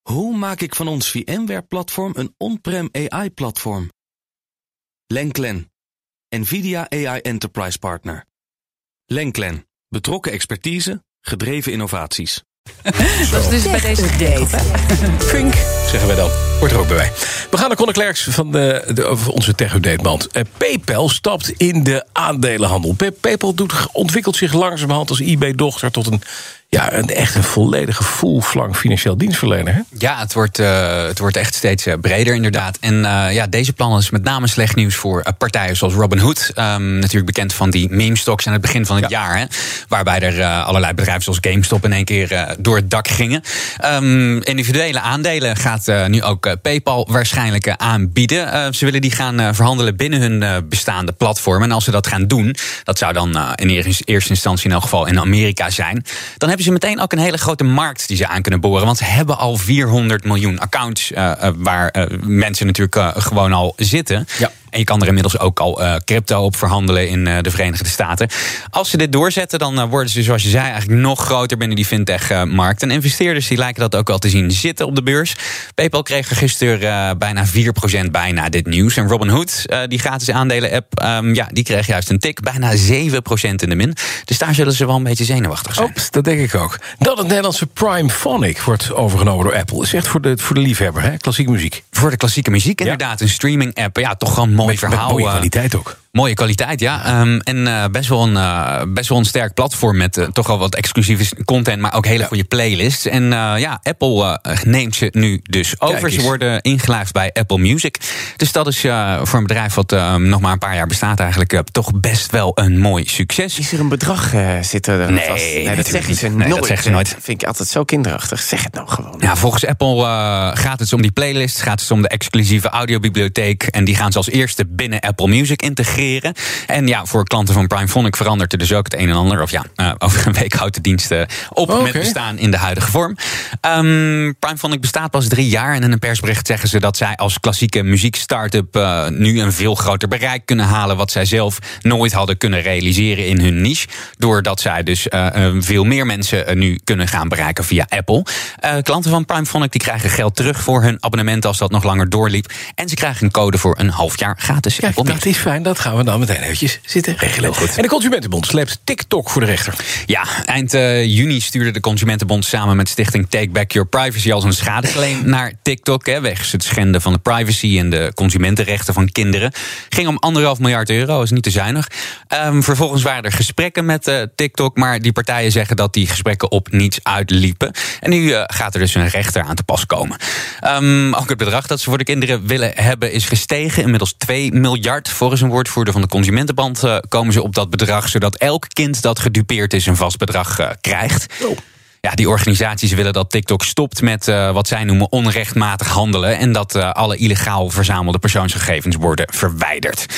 Hoe maak ik van ons VMware-platform een on-prem AI-platform? Lenklen, NVIDIA AI Enterprise Partner. Lenklen, betrokken expertise, gedreven innovaties. Dat is dus bij deze update. Fink, zeggen wij dan. Wordt er ook bij mij. We gaan naar Conor Klerks van onze tech-update-band. PayPal stapt in de aandelenhandel. PayPal ontwikkelt zich langzamerhand als eBay-dochter tot een echt een volledige full-flank financieel dienstverlener. Hè? Ja, het wordt echt steeds breder inderdaad. En deze plan is met name slecht nieuws voor partijen zoals Robinhood. Natuurlijk bekend van die meme-stocks aan het begin van het jaar. Hè, waarbij er allerlei bedrijven zoals GameStop in één keer door het dak gingen. Individuele aandelen gaat nu ook PayPal waarschijnlijk aanbieden. Ze willen die gaan verhandelen binnen hun bestaande platform. En als ze dat gaan doen, dat zou dan in eerste instantie in elk geval in Amerika zijn, dan hebben ze meteen ook een hele grote markt die ze aan kunnen boren. Want ze hebben al 400 miljoen accounts waar mensen natuurlijk gewoon al zitten. Ja. En je kan er inmiddels ook al crypto op verhandelen in de Verenigde Staten. Als ze dit doorzetten, dan worden ze, zoals je zei, eigenlijk nog groter binnen die fintech-markt. En investeerders die lijken dat ook wel te zien zitten op de beurs. PayPal kreeg er gisteren bijna 4% bij na dit nieuws. En Robinhood, die gratis aandelen-app, die kreeg juist een tik. Bijna 7% in de min. Dus daar zullen ze wel een beetje zenuwachtig zijn. Ops, dat denk ik ook. Dat het Nederlandse Primephonic wordt overgenomen door Apple is echt voor de liefhebber, hè? Klassieke muziek. Voor de klassieke muziek, inderdaad. Een streaming-app. Ja, toch gewoon mooi verhaal. Mooie kwaliteit ook. Mooie kwaliteit, ja. En best wel een sterk platform met toch wel wat exclusieve content, maar ook hele goede playlists. En Apple neemt ze nu dus over. Ze worden ingelijfd bij Apple Music. Dus dat is voor een bedrijf wat nog maar een paar jaar bestaat eigenlijk toch best wel een mooi succes. Is er een bedrag zitten er vast? Nee, dat zeggen ze nooit. Dat zeggen ze nooit. Vind ik altijd zo kinderachtig. Zeg het nou gewoon. Ja, volgens Apple gaat het om die playlist, gaat het om de exclusieve audiobibliotheek. En die gaan ze als eerste binnen Apple Music integreren. En ja, voor klanten van Primephonic verandert er dus ook het een en ander. Of over een week houdt de dienst op met bestaan in de huidige vorm. Primephonic bestaat pas 3 jaar. En in een persbericht zeggen ze dat zij als klassieke muziek-startup nu een veel groter bereik kunnen halen, wat zij zelf nooit hadden kunnen realiseren in hun niche. Doordat zij dus veel meer mensen nu kunnen gaan bereiken via Apple. Klanten van Primephonic die krijgen geld terug voor hun abonnement als dat nog langer doorliep. En ze krijgen een code voor een half jaar gratis. Kijk, dat is fijn. Dat gaan we dan meteen eventjes zitten regelen. En de Consumentenbond sleept TikTok voor de rechter. Ja, eind juni stuurde de Consumentenbond samen met stichting Take Back Your Privacy als een schadeclaim naar TikTok. Wegens het schenden van de privacy en de consumentenrechten van kinderen. Ging om €1,5 miljard, is niet te zuinig. Vervolgens waren er gesprekken met TikTok, maar die partijen zeggen dat die gesprekken op niets uitliepen. En nu gaat er dus een rechter aan te pas komen. Ook het bedrag dat ze voor de kinderen willen hebben is gestegen. Inmiddels 2 miljard. Volgens een woordvoerder van de Consumentenbond komen ze op dat bedrag, zodat elk kind dat gedupeerd is een vast bedrag krijgt. Oh. Ja, die organisaties willen dat TikTok stopt met wat zij noemen onrechtmatig handelen en dat alle illegaal verzamelde persoonsgegevens worden verwijderd.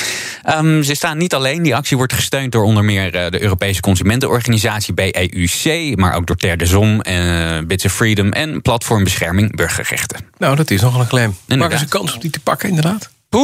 Ze staan niet alleen. Die actie wordt gesteund door onder meer de Europese consumentenorganisatie BEUC, maar ook door Terre des Hommes, Bits of Freedom en Platformbescherming Burgerrechten. Nou, dat is nogal een claim. Maar is een kans om die te pakken, inderdaad? In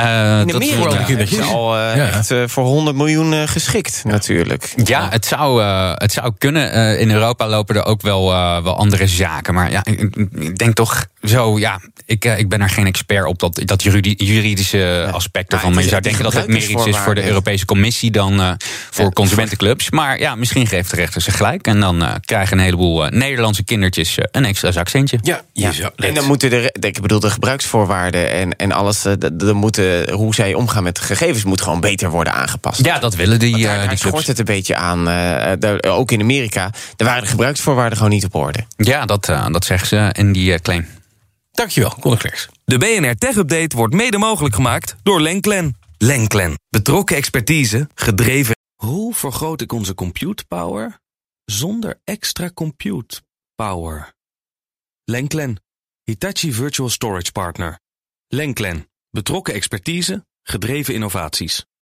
Amerika is al echt voor 100 miljoen geschikt, natuurlijk. Ja, het zou kunnen. In Europa lopen er ook wel andere zaken. Maar ja, ik denk toch zo, ik ben er geen expert op dat juridische aspect ervan. Maar je zou denken dat het meer iets is voor de Europese Commissie dan voor consumentenclubs. Maar ja, misschien geeft de rechter ze gelijk. En dan krijgen een heleboel Nederlandse kindertjes een extra zakcentje. En dan moeten de gebruiksvoorwaarden en alles, hoe zij omgaan met de gegevens moet gewoon beter worden aangepast. Ja, dat willen die clubs. Schort het een beetje aan. Ook in Amerika, daar waren de gebruiksvoorwaarden gewoon niet op orde. Ja, dat zeggen ze in die claim. Dankjewel, Conor Klerks. De BNR Tech Update wordt mede mogelijk gemaakt door Lenklen. Lenklen. Betrokken expertise, gedreven. Hoe vergroot ik onze compute power zonder extra compute power? Lenklen. Hitachi Virtual Storage Partner. Lenklen. Betrokken expertise, gedreven innovaties.